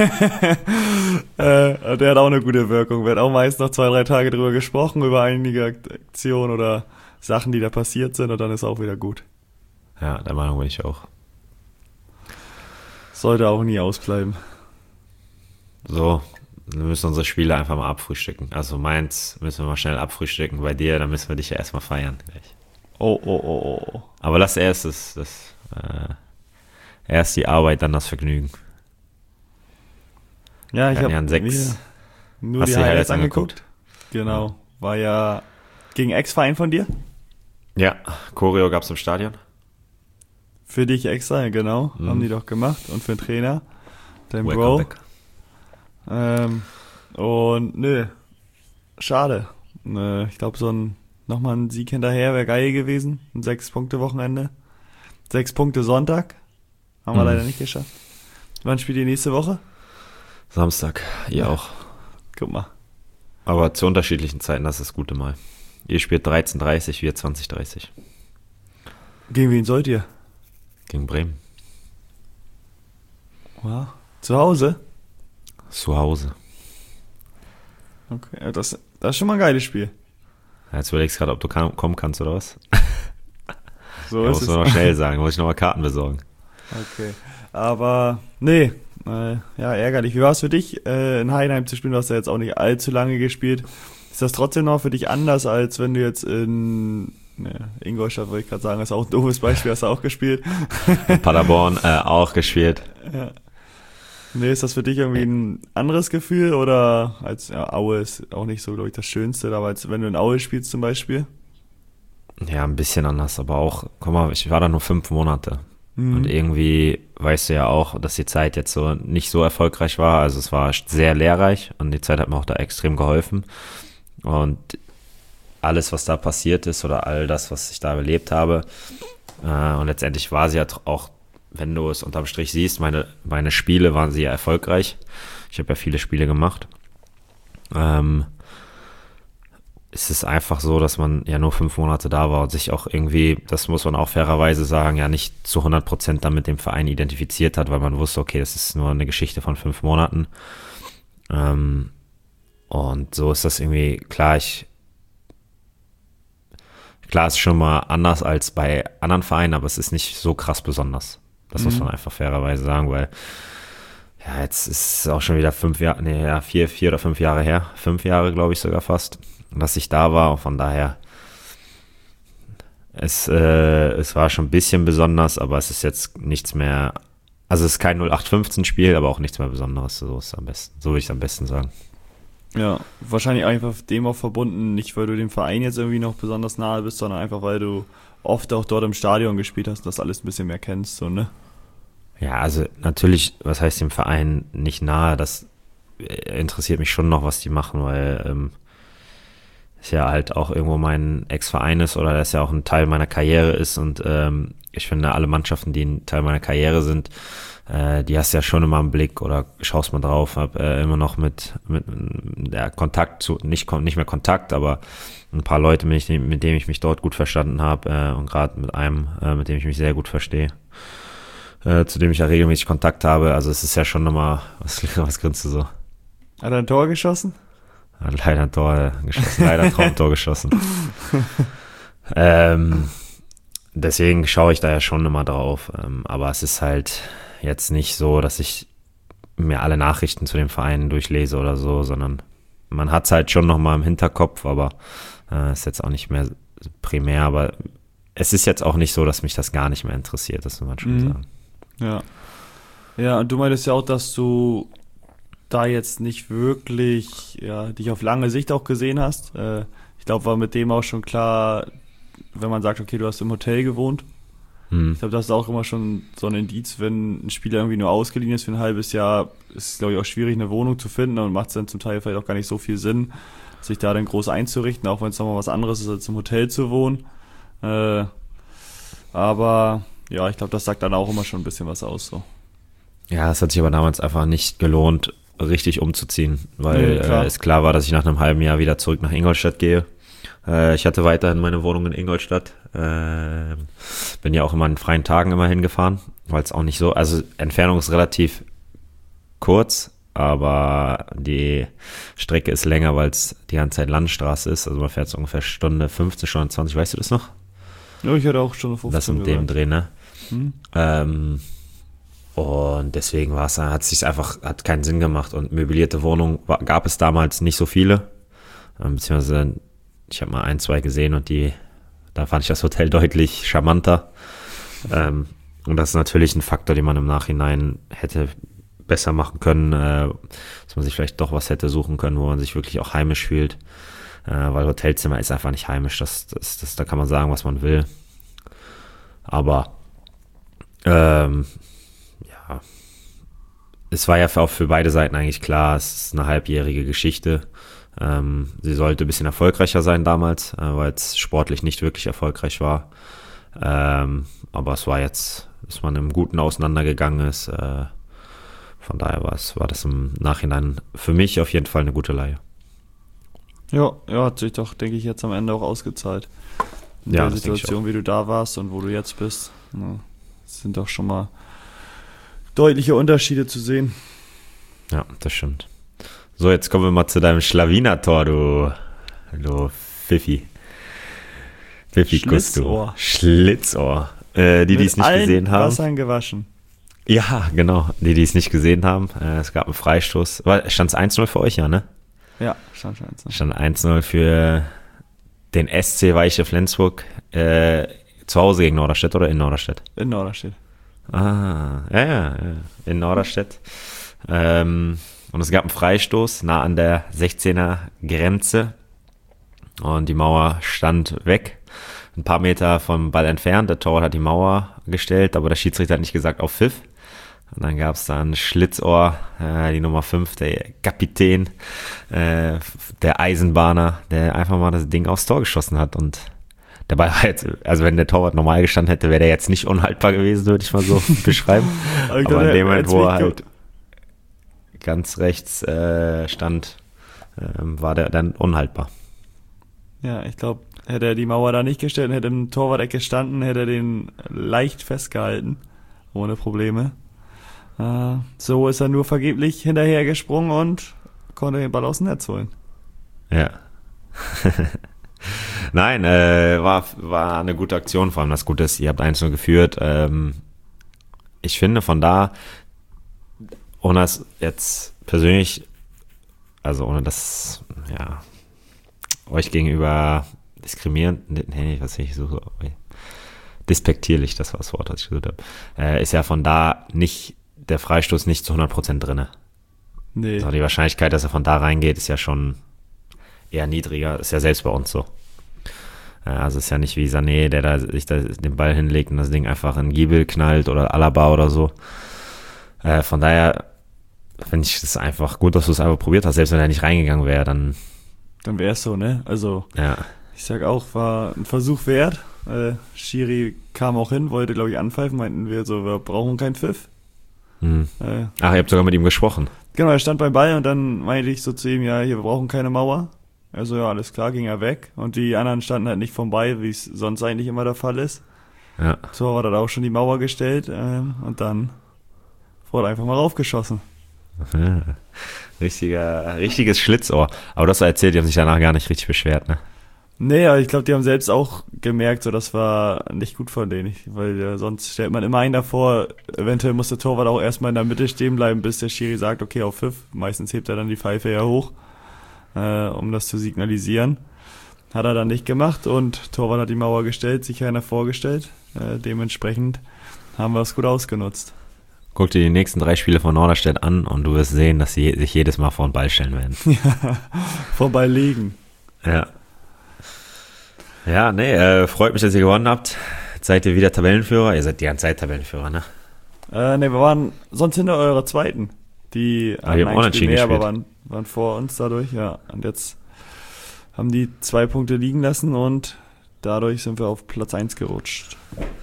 äh, der hat auch eine gute Wirkung. Wird auch meist noch zwei, drei Tage drüber gesprochen, über einige Aktionen oder Sachen, die da passiert sind, und dann ist auch wieder gut. Ja, der Meinung bin ich auch. Sollte auch nie ausbleiben. So, wir müssen unsere Spiele einfach mal abfrühstücken. Also meins müssen wir mal schnell abfrühstücken. Bei dir, dann müssen wir dich ja erstmal feiern gleich. Oh, oh, oh, oh. Aber das erst ist, das, äh, erst die Arbeit, dann das Vergnügen. Ja, ich Wir hatten habe ja einen sechs. nur Hast die du die Highlights Highlights angeguckt. angeguckt? Genau. War ja gegen Ex-Verein von dir. Ja, Choreo gab's im Stadion. Für dich extra, genau. Mhm. Haben die doch gemacht. Und für den Trainer, dein Welcome Bro. back. Ähm, und nö, schade. Äh, ich glaube, so ein nochmal ein Sieg hinterher wäre geil gewesen. Ein Sechs-Punkte-Wochenende. Sechs Punkte Sonntag. Haben wir Mhm. leider nicht geschafft. Wann spielt ihr nächste Woche? Samstag, ihr Ja. auch. Guck mal. Aber zu unterschiedlichen Zeiten, das ist das Gute mal. Ihr spielt dreizehn Uhr dreißig, wir zwanzig Uhr dreißig. Gegen wen sollt ihr? Gegen Bremen. Wow. Zu Hause? Zu Hause. Okay, ja, das, das ist schon mal ein geiles Spiel. Ja, jetzt überlegst du gerade, ob du kam, kommen kannst oder was? So Ja, ist muss es. man noch schnell sagen, muss ich noch mal Karten besorgen. Okay. Aber, nee, äh, ja, ärgerlich. Wie war es für dich, äh, in Heidenheim zu spielen? Du hast ja jetzt auch nicht allzu lange gespielt. Ist das trotzdem noch für dich anders, als wenn du jetzt in ne, Ingolstadt, wollte ich gerade sagen, ist auch ein doofes Beispiel, hast du auch gespielt. In Paderborn äh, auch gespielt. Ja. Nee, ist das für dich irgendwie ein anderes Gefühl oder als ja, Aue ist auch nicht so, glaube ich, das Schönste, aber als wenn du in Aue spielst zum Beispiel? Ja, ein bisschen anders, aber auch, guck mal, ich war da nur fünf Monate. Mhm. Und irgendwie weißt du ja auch, dass die Zeit jetzt so nicht so erfolgreich war. Also es war sehr lehrreich und die Zeit hat mir auch da extrem geholfen. Und alles, was da passiert ist oder all das, was ich da erlebt habe, äh, und letztendlich war sie ja auch, wenn du es unterm Strich siehst, meine, meine Spiele waren sehr erfolgreich. Ich habe ja viele Spiele gemacht. Ähm, es ist einfach so, dass man ja nur fünf Monate da war und sich auch irgendwie, das muss man auch fairerweise sagen, ja nicht zu hundert Prozent dann mit dem Verein identifiziert hat, weil man wusste, okay, das ist nur eine Geschichte von fünf Monaten. Ähm, und so ist das irgendwie, klar, ich klar, es ist schon mal anders als bei anderen Vereinen, aber es ist nicht so krass besonders. Das Mhm. muss man einfach fairerweise sagen, weil ja, jetzt ist es auch schon wieder fünf Jahre, nee, ja, vier, vier oder fünf Jahre her, fünf Jahre, glaube ich, sogar fast, dass ich da war. Und von daher, es, äh, es war schon ein bisschen besonders, aber es ist jetzt nichts mehr, also es ist kein null acht fünfzehn Spiel, aber auch nichts mehr Besonderes. So ist es am besten, so würde ich es am besten sagen. Ja, wahrscheinlich einfach dem auch verbunden, nicht weil du dem Verein jetzt irgendwie noch besonders nahe bist, sondern einfach weil du oft auch dort im Stadion gespielt hast und das alles ein bisschen mehr kennst, so, ne? Ja, also natürlich, was heißt dem Verein nicht nahe, das interessiert mich schon noch, was die machen, weil ähm, es ja halt auch irgendwo mein Ex-Verein ist oder das ja auch ein Teil meiner Karriere ist und ähm, ich finde, alle Mannschaften, die ein Teil meiner Karriere sind, äh, die hast du ja schon immer im Blick oder schaust mal drauf, hab äh, immer noch mit, mit ja, Kontakt zu, nicht, nicht mehr Kontakt, aber ein paar Leute, mit, mit denen ich mich dort gut verstanden habe äh, und gerade mit einem, äh, mit dem ich mich sehr gut verstehe. Äh, zu dem ich ja regelmäßig Kontakt habe. Also es ist ja schon nochmal, was, was grinst du so? Hat er ein Tor geschossen? Hat leider ein Tor geschossen, leider ein Traumtor geschossen. ähm, deswegen schaue ich da ja schon immer drauf. Ähm, aber es ist halt jetzt nicht so, dass ich mir alle Nachrichten zu dem Verein durchlese oder so, sondern man hat es halt schon nochmal im Hinterkopf, aber äh, ist jetzt auch nicht mehr primär. Aber es ist jetzt auch nicht so, dass mich das gar nicht mehr interessiert, das muss man schon Mhm. sagen. Ja. Ja, und du meintest ja auch, dass du da jetzt nicht wirklich ja, dich auf lange Sicht auch gesehen hast. Äh, ich glaube, war mit dem auch schon klar, wenn man sagt, okay, du hast im Hotel gewohnt. Hm. Ich glaube, das ist auch immer schon so ein Indiz, wenn ein Spieler irgendwie nur ausgeliehen ist für ein halbes Jahr, ist es, glaube ich, auch schwierig, eine Wohnung zu finden und macht es dann zum Teil vielleicht auch gar nicht so viel Sinn, sich da dann groß einzurichten, auch wenn es nochmal was anderes ist, als im Hotel zu wohnen. Äh, aber ja, ich glaube, das sagt dann auch immer schon ein bisschen was aus. So. Ja, es hat sich aber damals einfach nicht gelohnt, richtig umzuziehen, weil Nee, klar. äh, es klar war, dass ich nach einem halben Jahr wieder zurück nach Ingolstadt gehe. Äh, ich hatte weiterhin meine Wohnung in Ingolstadt. Äh, bin ja auch immer an freien Tagen immer hingefahren, weil es auch nicht so, also Entfernung ist relativ kurz, aber die Strecke ist länger, weil es die ganze Zeit Landstraße ist. Also man fährt so ungefähr Stunde fünfzehn, Stunde zwanzig, weißt du das noch? Ja, ich hatte auch schon fünfzehn Das mit dem gesagt. Dreh, ne? Hm? Ähm, und deswegen war es, hat es sich einfach, hat keinen Sinn gemacht. Und möblierte Wohnungen war, gab es damals nicht so viele. Ähm, beziehungsweise ich habe mal ein, zwei gesehen und die, da fand ich das Hotel deutlich charmanter. Ähm, und das ist natürlich ein Faktor, den man im Nachhinein hätte besser machen können, äh, dass man sich vielleicht doch was hätte suchen können, wo man sich wirklich auch heimisch fühlt, äh, weil Hotelzimmer ist einfach nicht heimisch, das, das, das, da kann man sagen, was man will, aber ähm, ja, es war ja auch für beide Seiten eigentlich klar, es ist eine halbjährige Geschichte, ähm, sie sollte ein bisschen erfolgreicher sein damals, äh, weil es sportlich nicht wirklich erfolgreich war, ähm, aber es war jetzt, dass man im Guten auseinandergegangen ist, äh, von daher war es, war das im Nachhinein für mich auf jeden Fall eine gute Leihe. Ja, ja, hat sich doch, denke ich, jetzt am Ende auch ausgezahlt. In Ja, der das denke ich Situation, auch. wie du da warst und wo du jetzt bist. Ja, das sind doch schon mal deutliche Unterschiede zu sehen. Ja, das stimmt. So, jetzt kommen wir mal zu deinem Schlawiner-Tor, du, du Pfiffi. Pfiffi Schlitzohr. Schlitzohr. Äh, die, die es nicht gesehen haben. Wassern gewaschen. Ja, genau. Die, die es nicht gesehen haben. Äh, es gab einen Freistoß. Stand es eins null für euch, ja, ne? Ja, stand schon eins. Stand eins null für den S C Weiche Flensburg. Äh, zu Hause gegen Norderstedt oder in Norderstedt? In Norderstedt. Ah, ja, ja, ja. In Norderstedt. Ähm, und es gab einen Freistoß nah an der sechzehner Grenze. Und die Mauer stand weg. Ein paar Meter vom Ball entfernt. Der Torwart hat die Mauer gestellt, aber der Schiedsrichter hat nicht gesagt auf Pfiff. Und dann gab es dann Schlitzohr, äh, die Nummer fünf, der Kapitän, äh, der Eisenbahner, der einfach mal das Ding aufs Tor geschossen hat. Und der Ball war jetzt, also wenn der Torwart normal gestanden hätte, wäre der jetzt nicht unhaltbar gewesen, würde ich mal so beschreiben. Aber, Aber in dem Moment, wo er halt halt ganz rechts äh, stand, äh, war der dann unhaltbar. Ja, ich glaube, hätte er die Mauer da nicht gestellt, hätte im Torwart-Eck gestanden, hätte er den leicht festgehalten, ohne Probleme. Äh, so ist er nur vergeblich hinterher gesprungen und konnte den Ball aus dem Netz holen. Ja. Nein, äh, war, war eine gute Aktion, vor allem das Gute ist, ihr habt eins null geführt. Ähm, ich finde von da, ohne das jetzt persönlich, also ohne das, ja, euch gegenüber diskriminierend, nee, was ich so, despektierlich, das war das Wort, was ich gesagt habe, äh, ist ja von da nicht, der Freistoß nicht zu hundert Prozent drinne. Nee. Also die Wahrscheinlichkeit, dass er von da reingeht, ist ja schon eher niedriger, ist ja selbst bei uns so. Also es ist ja nicht wie Sané, der da sich da den Ball hinlegt und das Ding einfach in Giebel knallt oder Alaba oder so. Äh, von daher finde ich es einfach gut, dass du es einfach probiert hast. Selbst wenn er nicht reingegangen wäre, dann... Dann wäre es so, ne? Also ja. Ich sag auch, war ein Versuch wert. Äh, Schiri kam auch hin, wollte, glaube ich, anpfeifen. Meinten wir so, wir brauchen keinen Pfiff. Hm. Äh, Ach, ihr habt sogar mit ihm gesprochen. Genau, er stand beim Ball und dann meinte ich so zu ihm, ja, hier, wir brauchen keine Mauer. Also ja, alles klar, ging er weg. Und die anderen standen halt nicht vom Ball, wie es sonst eigentlich immer der Fall ist. Ja. So hat er auch schon die Mauer gestellt ähm, und dann wurde einfach mal raufgeschossen. Ja. Richtiger, richtiges Schlitzohr. Aber das erzählt, die haben sich danach gar nicht richtig beschwert, ne? Nee, aber ich glaube, die haben selbst auch gemerkt, so das war nicht gut von denen. Ich, weil äh, sonst stellt man immer einen davor, eventuell muss der Torwart auch erstmal in der Mitte stehen bleiben, bis der Schiri sagt, okay, auf Pfiff. Meistens hebt er dann die Pfeife ja hoch, äh, um das zu signalisieren. Hat er dann nicht gemacht und Torwart hat die Mauer gestellt, sich keiner vorgestellt. Äh, dementsprechend haben wir es gut ausgenutzt. Guck dir die nächsten drei Spiele von Norderstedt an und du wirst sehen, dass sie sich jedes Mal vor den Ball stellen werden. Ja, vorbei liegen. Ja. Ja, nee, äh, freut mich, dass ihr gewonnen habt. Jetzt seid ihr wieder Tabellenführer. Ihr seid die ganze Zeit Tabellenführer, ne? Äh, ne, wir waren sonst hinter eurer Zweiten. Die Ah, die haben unentschieden mehr, aber gespielt. waren, waren vor uns dadurch, ja. Und jetzt haben die zwei Punkte liegen lassen und dadurch sind wir auf Platz eins gerutscht.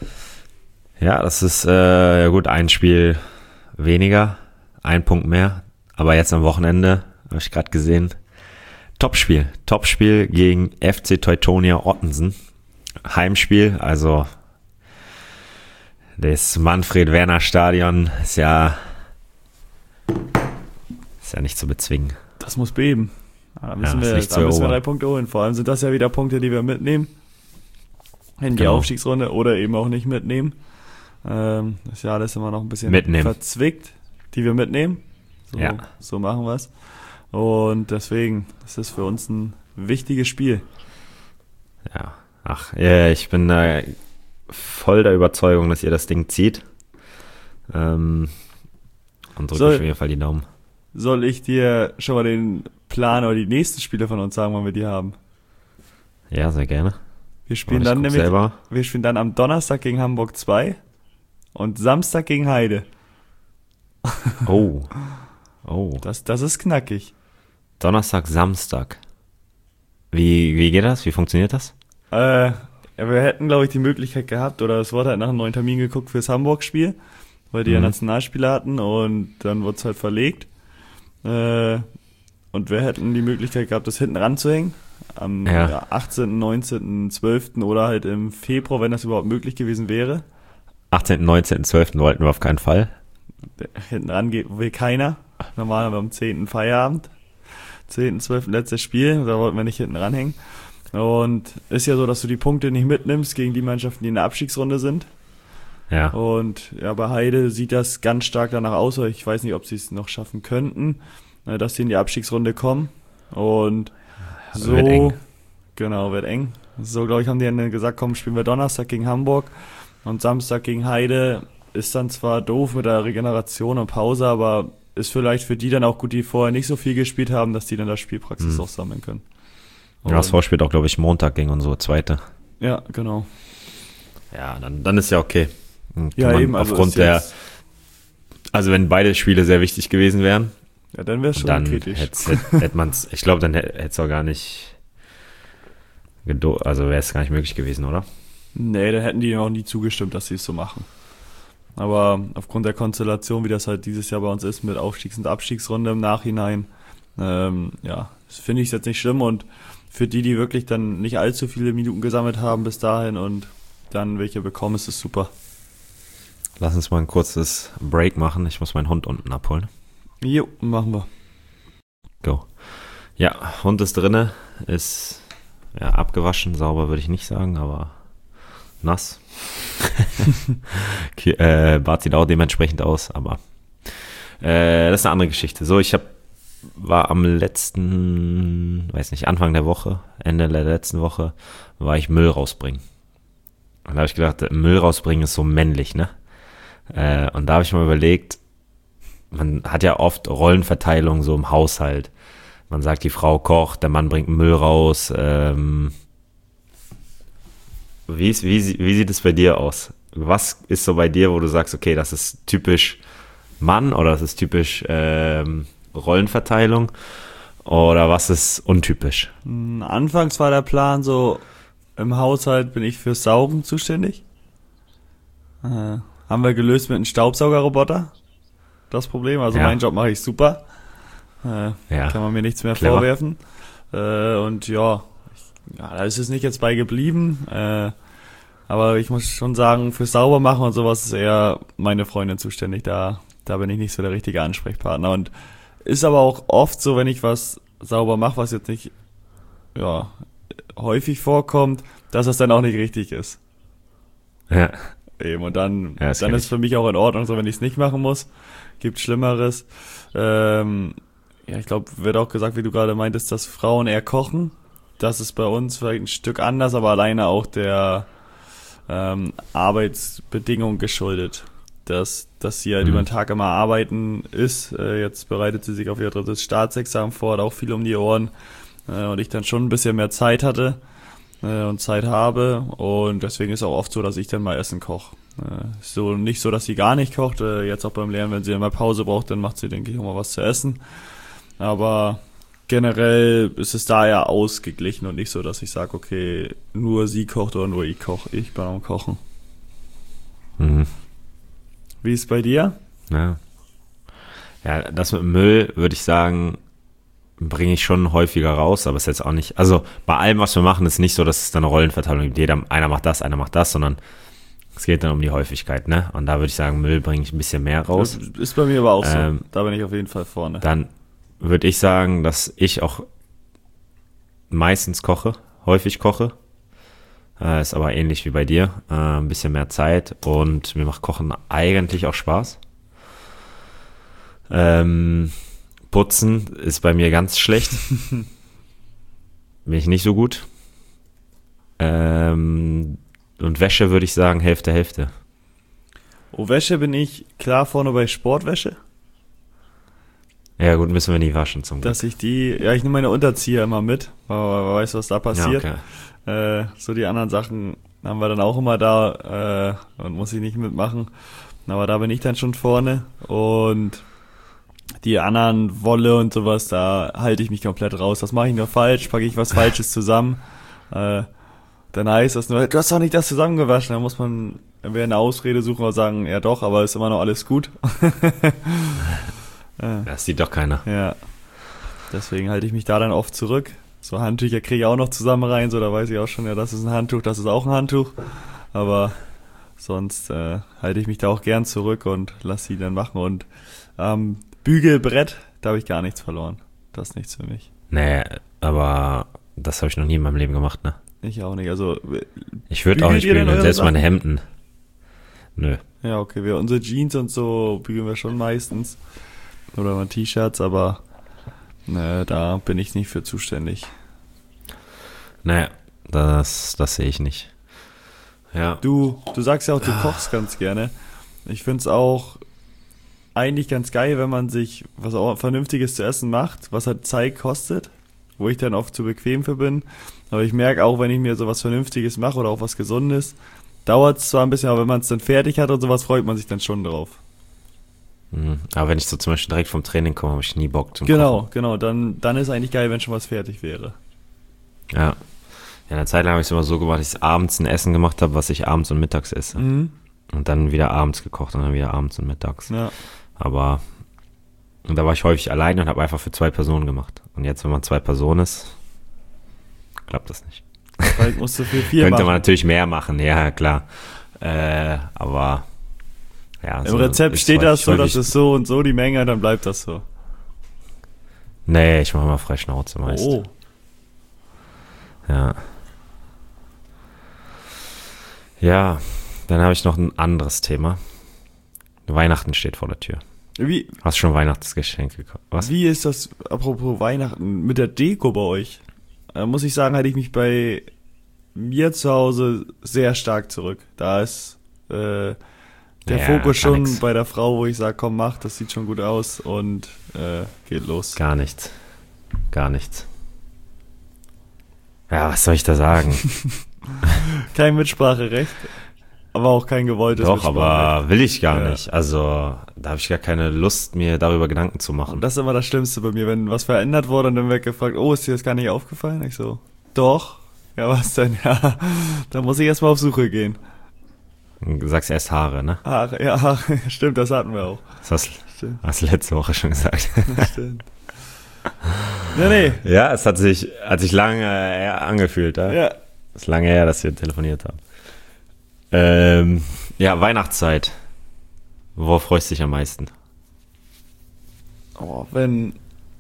Ja, das ist, äh, ja gut, ein Spiel weniger, ein Punkt mehr. Aber jetzt am Wochenende, habe ich gerade gesehen, Topspiel. Topspiel gegen F C Teutonia Ottensen. Heimspiel, also das Manfred-Werner-Stadion ist ja, ist ja nicht zu bezwingen. Das muss beben. Da müssen, Ja, ist wir, nicht da zu müssen wir erobern. drei Punkte holen. Vor allem sind das ja wieder Punkte, die wir mitnehmen in die Genau. Aufstiegsrunde oder eben auch nicht mitnehmen. Ähm, das ist ja alles immer noch ein bisschen Mitnehmen. verzwickt, die wir mitnehmen. So, Ja. so machen wir es. Und deswegen, das ist für uns ein wichtiges Spiel. Ja, ach, ja, ich bin äh, voll der Überzeugung, dass ihr das Ding zieht. Ähm, und drücke Soll- auf jeden Fall die Daumen. Soll ich dir schon mal den Plan oder die nächsten Spiele von uns sagen, wann wir die haben? Ja, sehr gerne. Wir spielen Und ich dann guck nämlich, selber. wir spielen dann am Donnerstag gegen Hamburg zwei und Samstag gegen Heide. Oh. Oh. Das, das ist knackig. Donnerstag, Samstag. Wie, wie geht das? Wie funktioniert das? Äh, ja, wir hätten, glaube ich, die Möglichkeit gehabt, oder es wurde halt nach einem neuen Termin geguckt fürs Hamburg-Spiel, weil die ja Mhm. Nationalspieler hatten und dann wurde es halt verlegt. Äh, und wir hätten die Möglichkeit gehabt, das hinten ranzuhängen. Am Ja. ja, achtzehnten, neunzehnten, zwölften oder halt im Februar, wenn das überhaupt möglich gewesen wäre. achtzehnten, neunzehnten, zwölften wollten wir auf keinen Fall. Hinten ran geht, will keiner. Normal haben wir am zehnten Feierabend. zehnten, zwölften letztes Spiel, da wollten wir nicht hinten ranhängen. Und ist ja so, dass du die Punkte nicht mitnimmst gegen die Mannschaften, die in der Abstiegsrunde sind. Ja. Und ja, bei Heide sieht das ganz stark danach aus, aber ich weiß nicht, ob sie es noch schaffen könnten, äh, dass sie in die Abstiegsrunde kommen. Und so, Wird eng. genau, wird eng. So, glaube ich, haben die dann gesagt, komm, spielen wir Donnerstag gegen Hamburg und Samstag gegen Heide. Ist dann zwar doof mit der Regeneration und Pause, aber ist vielleicht für die dann auch gut, die vorher nicht so viel gespielt haben, dass die dann das Spielpraxis Mhm. auch sammeln können. Ja, das Und- Vorspiel auch, glaube ich, Montag gegen unsere zweite. Ja, genau. Ja, dann, dann ist ja okay. Dann kann Ja, man eben, also aufgrund ist der, jetzt, also wenn beide Spiele sehr wichtig gewesen wären, ja, dann wäre es schon dann kritisch. hätte hätt man es, ich glaube, dann hätte es auch gar nicht, gedo- also wäre es gar nicht möglich gewesen, oder? Nee, dann hätten die noch nie zugestimmt, dass sie es so machen. Aber aufgrund der Konstellation, wie das halt dieses Jahr bei uns ist, mit Aufstiegs- und Abstiegsrunde im Nachhinein, ähm, ja, finde ich es jetzt nicht schlimm. Und für die, die wirklich dann nicht allzu viele Minuten gesammelt haben bis dahin und dann welche bekommen, ist es super. Lass uns mal ein kurzes Break machen. Ich muss meinen Hund unten abholen. Jo, machen wir. Go. Ja, Hund ist drinne, ist ja, abgewaschen, sauber würde ich nicht sagen, aber nass. Ki- äh, Bart sieht auch dementsprechend aus, aber äh, das ist eine andere Geschichte. So, ich hab, war am letzten, weiß nicht, Anfang der Woche, Ende der letzten Woche, war ich Müll rausbringen. Und da habe ich gedacht, Müll rausbringen ist so männlich, ne? Äh, und da habe ich mal überlegt, man hat ja oft Rollenverteilung so im Haushalt. Man sagt, die Frau kocht, der Mann bringt Müll raus. Ähm, wie, ist, wie, sie- wie sieht es bei dir aus? Was ist so bei dir, wo du sagst, okay, das ist typisch Mann oder das ist typisch ähm, Rollenverteilung oder was ist untypisch? Mm, Anfangs war der Plan so, im Haushalt bin ich fürs Saugen zuständig. Äh, haben wir gelöst mit einem Staubsaugerroboter. Das Problem, also Ja. meinen Job mache ich super. Äh, Ja, Kann man mir nichts mehr clever. vorwerfen. Äh, und ja, ich, ja, da ist es nicht jetzt bei geblieben. Äh, aber ich muss schon sagen, fürs Saubermachen und sowas ist eher meine Freundin zuständig. Da, da bin ich nicht so der richtige Ansprechpartner. Und ist aber auch oft so, wenn ich was sauber mache, was jetzt nicht ja, häufig vorkommt, dass das dann auch nicht richtig ist. Ja, Eben, und dann, Ja, das dann kenn ist ich. für mich auch in Ordnung, so wenn ich es nicht machen muss. Gibt Schlimmeres. Ähm, ja, ich glaube, wird auch gesagt, wie du gerade meintest, dass Frauen eher kochen. Das ist bei uns vielleicht ein Stück anders, aber alleine auch der ähm, Arbeitsbedingung geschuldet. Dass, dass sie halt Mhm. über den Tag immer arbeiten ist. Äh, jetzt bereitet sie sich auf ihr drittes Staatsexamen vor, hat auch viel um die Ohren. Äh, und ich dann schon ein bisschen mehr Zeit hatte äh, und Zeit habe. Und deswegen ist auch oft so, dass ich dann mal Essen koche. Äh, so nicht so, dass sie gar nicht kocht. Äh, jetzt auch beim Lernen, wenn sie dann mal Pause braucht, dann macht sie, denke ich, auch mal was zu essen. Aber generell ist es da ja ausgeglichen und nicht so, dass ich sage, okay, nur sie kocht oder nur ich koche. Ich bin am Kochen. mhm. Wie ist es bei dir? Ja. Ja, das mit dem Müll, würde ich sagen, bringe ich schon häufiger raus, aber es ist jetzt auch nicht, also bei allem, was wir machen, ist nicht so, dass es dann eine Rollenverteilung gibt. Jeder, einer macht das, einer macht das, sondern es geht dann um die Häufigkeit, ne? Und da würde ich sagen, Müll bringe ich ein bisschen mehr raus. Das ist bei mir aber auch so. Ähm, Da bin ich auf jeden Fall vorne. Dann würde ich sagen, dass ich auch meistens koche, häufig koche. Äh, ist aber ähnlich wie bei dir. Äh, ein bisschen mehr Zeit und mir macht Kochen eigentlich auch Spaß. Ähm, Putzen ist bei mir ganz schlecht. Bin ich nicht so gut. Ähm, und Wäsche würde ich sagen Hälfte, Hälfte. Oh, Wäsche bin ich klar vorne bei Sportwäsche. Ja gut, müssen wir nie waschen zum Glück. dass ich die, ja, ich nehme meine Unterzieher immer mit, weil man weiß, was da passiert. Ja, okay. Äh, so die anderen Sachen haben wir dann auch immer da äh, und muss ich nicht mitmachen. Aber da bin ich dann schon vorne und die anderen Wolle und sowas, da halte ich mich komplett raus. Das mache ich nur falsch, packe ich was Falsches zusammen. Äh, dann heißt das nur, du hast doch nicht das zusammengewaschen. Dann muss man entweder eine Ausrede suchen oder sagen, ja doch, aber ist immer noch alles gut. ja. Das sieht doch keiner. Ja, deswegen halte ich mich da dann oft zurück. So Handtücher kriege ich auch noch zusammen rein, so da weiß ich auch schon, ja, das ist ein Handtuch, das ist auch ein Handtuch. Aber sonst äh, halte ich mich da auch gern zurück und lasse sie dann machen. Und ähm, Bügelbrett, da habe ich gar nichts verloren. Das ist nichts für mich. Nee, aber das habe ich noch nie in meinem Leben gemacht, ne? Ich auch nicht. Also ich würde auch nicht bügelt ihr denn bügeln, eure selbst meine Sachen? Hemden. Nö. Ja, okay, wir unsere Jeans und so bügeln wir schon meistens. Oder mal T-Shirts, aber ne, da bin ich nicht für zuständig. Naja, das, das sehe ich nicht. Ja. Du, du sagst ja auch, du kochst ganz gerne. Ich find's auch eigentlich ganz geil, wenn man sich was auch Vernünftiges zu essen macht, was halt Zeit kostet, wo ich dann oft zu bequem für bin. Aber ich merke auch, wenn ich mir sowas Vernünftiges mache oder auch was Gesundes, dauert es zwar ein bisschen, aber wenn man es dann fertig hat und sowas, freut man sich dann schon drauf. Mhm. Aber wenn ich so zum Beispiel direkt vom Training komme, habe ich nie Bock zum Genau, Kochen. genau. Dann, dann ist eigentlich geil, wenn schon was fertig wäre. Ja. Ja, eine Zeit lang habe ich es immer so gemacht, dass ich abends ein Essen gemacht habe, was ich abends und mittags esse. Mhm. Und dann wieder abends gekocht und dann wieder abends und mittags. Ja. Aber und da war ich häufig alleine und habe einfach für zwei Personen gemacht. Und jetzt, wenn man zwei Personen ist, klappt das nicht. Vielleicht musst du für vier Könnte machen. man natürlich mehr machen, ja, klar. Äh, aber ja. Im so Rezept ist steht häufig- das so, das häufig- ist so und so die Menge, dann bleibt das so. Nee, ich mache mal frei Schnauze meist. Oh. Ja. Ja, dann habe ich noch ein anderes Thema. Weihnachten steht vor der Tür. Wie, Hast schon Weihnachtsgeschenke gekauft? Was? wie ist das, apropos Weihnachten, mit der Deko bei euch? Da muss ich sagen, halte ich mich bei mir zu Hause sehr stark zurück. Da ist äh, der Ja, Fokus gar schon nix. bei der Frau, wo ich sage, komm, mach, das sieht schon gut aus und äh, geht los. Gar nichts. Gar nichts. Ja, was soll ich da sagen? Kein Mitspracherecht, aber auch kein gewolltes Doch, Mitspracherecht. aber will ich gar Ja. nicht. Also, da habe ich gar keine Lust, mir darüber Gedanken zu machen. Und das ist immer das Schlimmste bei mir, wenn was verändert wurde und dann wird gefragt, oh, ist dir das gar nicht aufgefallen? Ich so, doch. Ja, was denn? Ja, da muss ich erstmal auf Suche gehen. Du sagst erst Haare, ne? Haare, ja, Haare, stimmt, das hatten wir auch. Das hast, Stimmt, hast du letzte Woche schon gesagt. stimmt. Nee, nee, Ja, es hat sich, hat sich lange her angefühlt, ja? ja. Es ist lange her, dass wir telefoniert haben. Ähm, ja, Weihnachtszeit. Worauf freust du dich am meisten? Oh, wenn,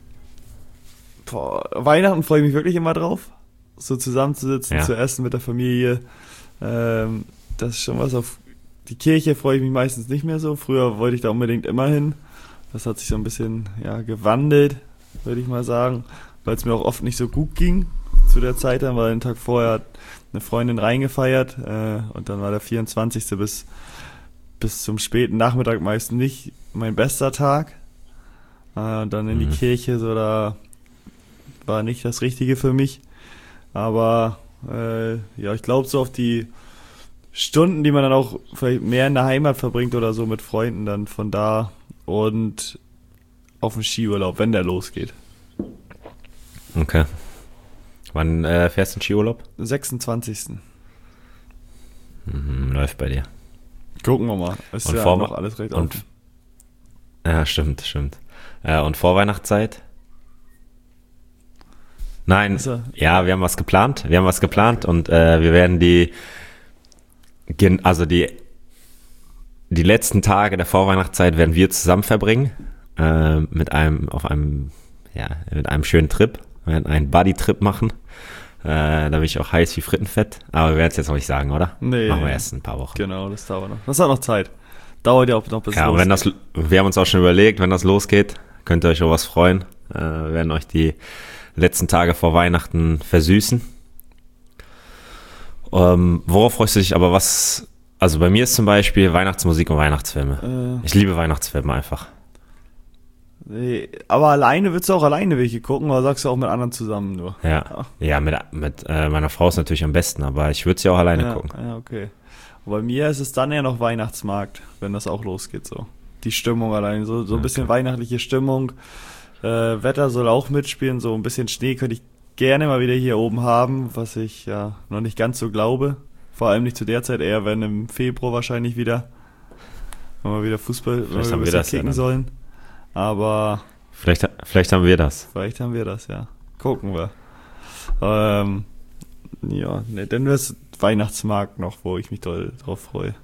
boah, Weihnachten freue ich mich wirklich immer drauf. So zusammenzusitzen, Ja. zu essen mit der Familie. Ähm, das ist schon was. Auf die Kirche freue ich mich meistens nicht mehr so. Früher wollte ich da unbedingt immer hin. Das hat sich so ein bisschen, ja, gewandelt, würde ich mal sagen, weil es mir auch oft nicht so gut ging zu der Zeit dann, weil den Tag vorher hat eine Freundin reingefeiert äh, und dann war der vierundzwanzigste bis bis zum späten Nachmittag meist nicht mein bester Tag. Äh, und dann in die Mhm. Kirche, so da war nicht das Richtige für mich. Aber äh, ja, ich glaube so auf die Stunden, die man dann auch vielleicht mehr in der Heimat verbringt oder so mit Freunden dann von da und auf den Skiurlaub, wenn der losgeht. Okay. Wann äh, fährst du in Skiurlaub? sechsundzwanzigsten Mhm, läuft bei dir. Gucken wir mal. Ist Und ja vor- noch alles recht und- offen. Ja, stimmt, stimmt. Äh, und Vorweihnachtszeit? Nein, Ist er- ja, wir haben was geplant. Wir haben was geplant und äh, wir werden die, gen- also die, die letzten Tage der Vorweihnachtszeit werden wir zusammen verbringen äh, mit einem, auf einem, ja, mit einem schönen Trip. Wir werden einen Buddy-Trip machen. Äh, da bin ich auch heiß wie Frittenfett. Aber wir werden es jetzt noch nicht sagen, oder? Nee. Machen wir erst in ein paar Wochen. Genau, das dauert noch. Das hat noch Zeit. Dauert ja auch noch bis Ja, und wenn das, wir haben uns auch schon überlegt, wenn das losgeht, könnt ihr euch auf was freuen. Äh, wir werden euch die letzten Tage vor Weihnachten versüßen. Ähm, worauf freust du dich aber was, also bei mir ist zum Beispiel Weihnachtsmusik und Weihnachtsfilme. Äh, Ich liebe Weihnachtsfilme einfach. Nee, aber alleine willst du auch alleine welche gucken, oder sagst du auch mit anderen zusammen nur? Ja, ja, mit, mit äh, meiner Frau ist natürlich am besten, aber ich würde sie auch alleine Ja, gucken. ja, okay. Und bei mir ist es dann ja noch Weihnachtsmarkt, wenn das auch losgeht so. Die Stimmung allein, so, so ein bisschen weihnachtliche Stimmung. Äh, Wetter soll auch mitspielen, so ein bisschen Schnee könnte ich gerne mal wieder hier oben haben, was ich ja noch nicht ganz so glaube. Vor allem nicht zu der Zeit, eher wenn im Februar wahrscheinlich wieder, wenn wir wieder Fußball Vielleicht haben wir bisschen das ja kicken dann. sollen. Aber Vielleicht, vielleicht haben wir das. vielleicht haben wir das, ja. Gucken wir. Ähm, ja, ne, dann wäre es Weihnachtsmarkt noch, wo ich mich doll drauf freue.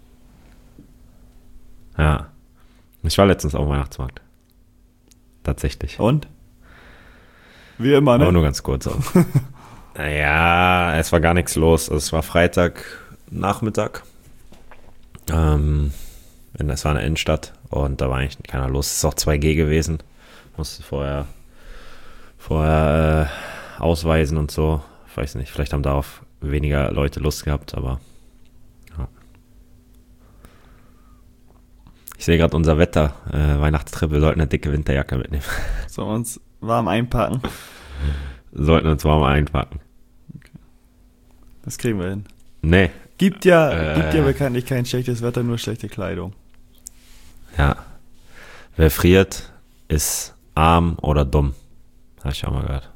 Ja. Ich war letztens auf dem Weihnachtsmarkt. Tatsächlich. Und? Wie immer, Aber ne? nur ganz kurz auch. Naja, es war gar nichts los. Es war Freitagnachmittag. Ähm, in- es war eine Innenstadt und da war eigentlich keiner los. Es ist auch zwei G gewesen. Musste vorher, vorher äh, ausweisen und so. Ich weiß nicht, vielleicht haben darauf weniger Leute Lust gehabt, aber ja. Ich sehe gerade unser Wetter, äh, Weihnachtstrip, wir sollten eine dicke Winterjacke mitnehmen. Sollen wir uns warm einpacken? Sollten uns warm einpacken. Das kriegen wir hin. Nee, Gibt ja, Äh. gibt ja bekanntlich kein schlechtes Wetter, nur schlechte Kleidung. ja. Wer friert, ist arm oder dumm. Habe ich auch mal gehört.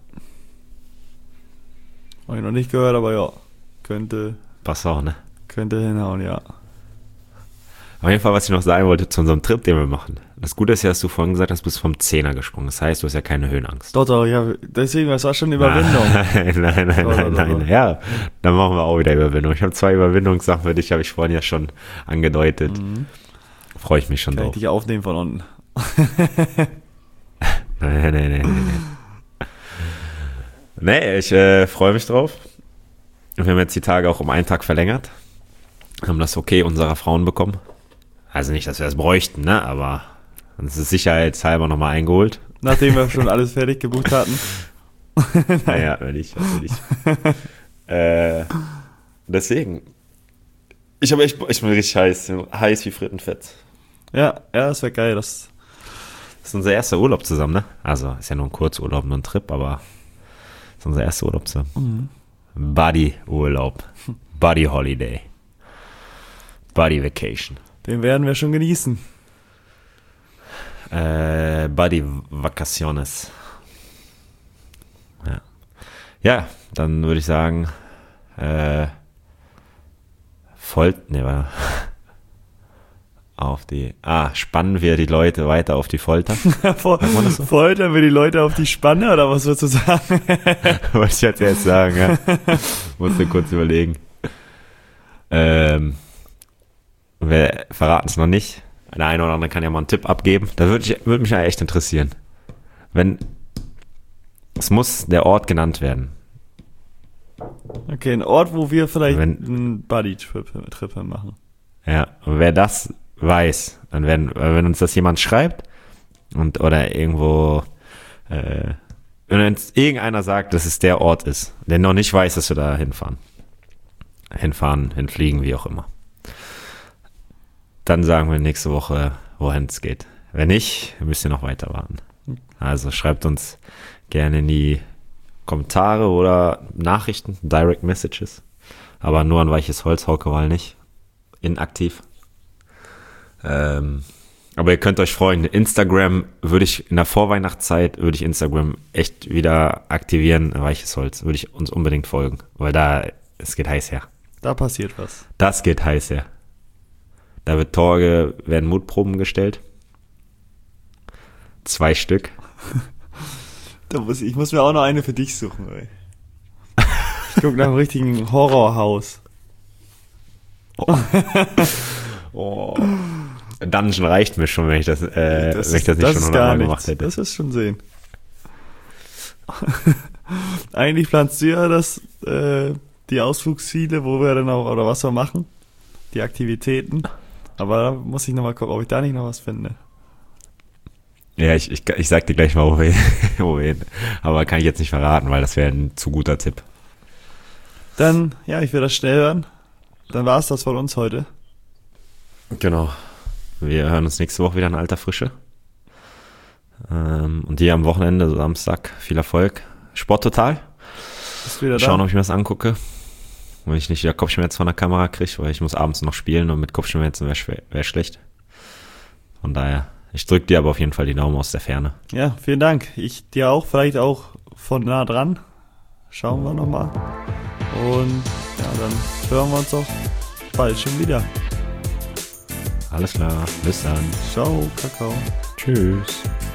Habe ich noch nicht gehört, aber ja. Könnte, Passt auch, ne? könnte hinhauen, ja. Auf jeden Fall, was ich noch sagen wollte zu unserem Trip, den wir machen. Das Gute ist ja, dass du vorhin gesagt hast, du bist vom Zehner gesprungen. Das heißt, du hast ja keine Höhenangst. Doch, doch, ja, deswegen, das war schon eine Überwindung. Nein, nein, nein, Doch, nein, doch, nein. doch. Ja, dann machen wir auch wieder Überwindung. Ich habe zwei Überwindungssachen für dich, habe ich vorhin ja schon angedeutet. Mhm. Freue ich mich schon Kann ich drauf. dich aufnehmen von unten. Nein, nein, nein, nein. Nee, ich äh, freue mich drauf. Wir haben jetzt die Tage auch um einen Tag verlängert. Haben das Okay unserer Frauen bekommen. Also nicht, dass wir das bräuchten, ne? Aber uns ist sicherheitshalber nochmal eingeholt. Nachdem wir schon alles fertig gebucht hatten. Naja, wenn ich, wenn ich. äh, deswegen. Ich, habe echt, ich bin richtig heiß. Heiß wie Frittenfett. Ja, ja, das wäre geil. Das, Das ist unser erster Urlaub zusammen, ne? Also, ist ja nur ein Kurzurlaub, nur ein Trip, aber das ist unser erster Urlaub zusammen. mhm. Buddy-Urlaub. Buddy-Holiday. Buddy-Vacation. Den werden wir schon genießen. Äh, Buddy-Vacaciones. Ja. Ja, dann würde ich sagen, äh, Volt, ne, warte. Auf die, ah, spannen wir die Leute weiter auf die Folter. Vor, man das so? Foltern wir die Leute auf die Spanne, oder was würdest du sagen? Wollte ich jetzt erst sagen, ja. Musste kurz überlegen. Ähm, wir verraten es noch nicht. Der eine oder andere kann ja mal einen Tipp abgeben. Da würde ich, würde mich ja echt interessieren. Wenn, es muss der Ort genannt werden. Okay, ein Ort, wo wir vielleicht Wenn- einen Buddy-Trip Trip machen. Ja, und wer das weiß, dann werden, wenn uns das jemand schreibt und oder irgendwo, äh, wenn uns irgendeiner sagt, dass es der Ort ist, der noch nicht weiß, dass wir da hinfahren, hinfahren, hinfliegen, wie auch immer, dann sagen wir nächste Woche, wohin es geht. Wenn nicht, müsst ihr noch weiter warten. Also schreibt uns gerne in die Kommentare oder Nachrichten, Direct Messages, aber nur an weiches Holz, Haukewall nicht. Inaktiv. Ähm, aber ihr könnt euch freuen. Instagram würde ich in der Vorweihnachtszeit, würde ich Instagram echt wieder aktivieren. Weiches Holz. Würde ich uns unbedingt folgen. Weil da, es geht heiß her. Da passiert was. Das geht heiß her. Da wird Torge, werden Mutproben gestellt. Zwei Stück. Da muss ich, ich muss mir auch noch eine für dich suchen, ey. Ich guck nach einem richtigen Horrorhaus. Oh. Dungeon reicht mir schon, wenn ich das, äh, Das wenn ich das nicht das schon ist hundertmal gar gemacht nichts. hätte. Das ist schon sehen. Eigentlich planst du ja das, äh, die Ausflugsziele, wo wir dann auch, oder was wir machen. Die Aktivitäten. Aber da muss ich nochmal gucken, ob ich da nicht noch was finde. Ja, ich, ich, ich sag dir gleich mal, wo wir, wo wir hin. Aber kann ich jetzt nicht verraten, weil das wäre ein zu guter Tipp. Dann, ja, ich will das schnell hören. Dann war's das von uns heute. Genau. Wir hören uns nächste Woche wieder in alter Frische. Ähm, und dir am Wochenende, Samstag, viel Erfolg. Sport total. Bist wieder Schauen, da? ob ich mir das angucke. Wenn ich nicht wieder Kopfschmerzen von der Kamera kriege, weil ich muss abends noch spielen und mit Kopfschmerzen wäre wär schlecht. Von daher, ich drücke dir aber auf jeden Fall die Daumen aus der Ferne. Ja, vielen Dank. Ich dir auch, vielleicht auch von nah dran. Schauen wir nochmal. Und ja, dann hören wir uns auch bald schon wieder. Alles klar, bis dann. Ciao, Kakao. Tschüss.